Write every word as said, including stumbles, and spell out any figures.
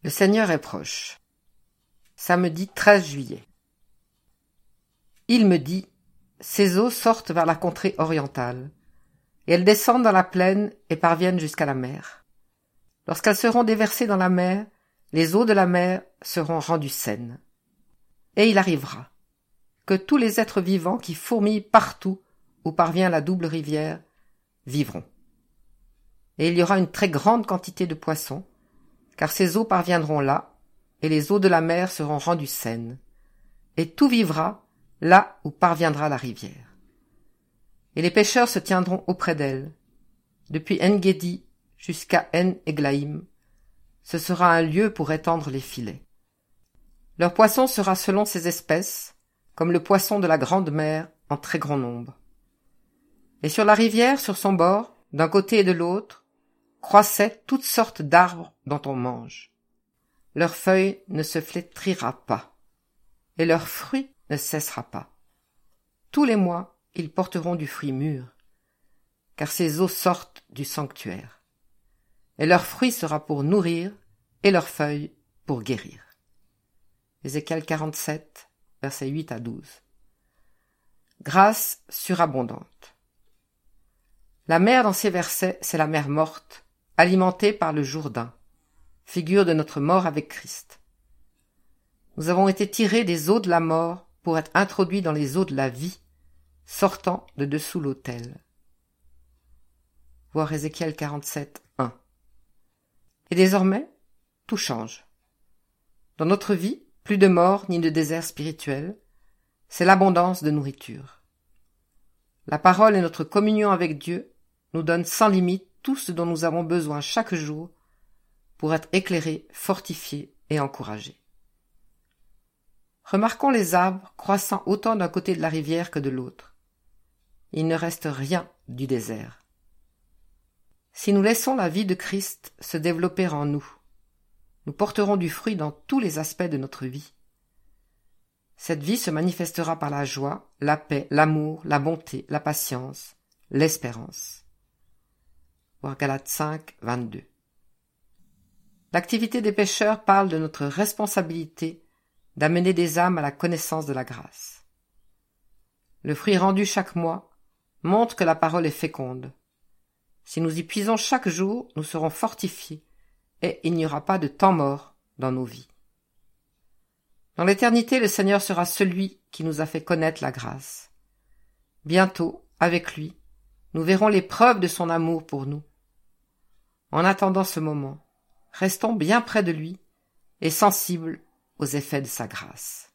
Le Seigneur est proche. Samedi treize juillet. Il me dit, ces eaux sortent vers la contrée orientale, et elles descendent dans la plaine et parviennent jusqu'à la mer. Lorsqu'elles seront déversées dans la mer, les eaux de la mer seront rendues saines. Et il arrivera que tous les êtres vivants qui fourmillent partout où parvient la double rivière vivront. Et il y aura une très grande quantité de poissons, car ces eaux parviendront là, et les eaux de la mer seront rendues saines, et tout vivra là où parviendra la rivière. Et les pêcheurs se tiendront auprès d'elle, depuis En-Gedi jusqu'à En-Eglaïm, ce sera un lieu pour étendre les filets. Leur poisson sera selon ses espèces, comme le poisson de la grande mer en très grand nombre. Et sur la rivière, sur son bord, d'un côté et de l'autre, croissaient toutes sortes d'arbres dont on mange. Leur feuille ne se flétrira pas, et leur fruit ne cessera pas. Tous les mois, ils porteront du fruit mûr, car ces eaux sortent du sanctuaire. Et leur fruit sera pour nourrir, et leur feuille pour guérir. Ézéchiel quarante-sept, versets huit à douze. Grâce surabondante. La mer dans ces versets, c'est la mer morte, alimentée par le Jourdain, figure de notre mort avec Christ. Nous avons été tirés des eaux de la mort pour être introduits dans les eaux de la vie, sortant de dessous l'autel. Voir Ézéchiel quarante-sept, un. Et désormais, tout change. Dans notre vie, plus de mort ni de désert spirituel, c'est l'abondance de nourriture. La parole et notre communion avec Dieu nous donnent sans limite tout ce dont nous avons besoin chaque jour pour être éclairés, fortifiés et encouragés. Remarquons les arbres croissant autant d'un côté de la rivière que de l'autre. Il ne reste rien du désert. Si nous laissons la vie de Christ se développer en nous, nous porterons du fruit dans tous les aspects de notre vie. Cette vie se manifestera par la joie, la paix, l'amour, la bonté, la patience, l'espérance. Voir Galates cinq, vingt-deux. L'activité des pécheurs parle de notre responsabilité d'amener des âmes à la connaissance de la grâce. Le fruit rendu chaque mois montre que la parole est féconde. Si nous y puisons chaque jour, nous serons fortifiés et il n'y aura pas de temps mort dans nos vies. Dans l'éternité, le Seigneur sera celui qui nous a fait connaître la grâce. Bientôt, avec lui, nous verrons les preuves de son amour pour nous. En attendant ce moment, restons bien près de lui et sensibles aux effets de sa grâce.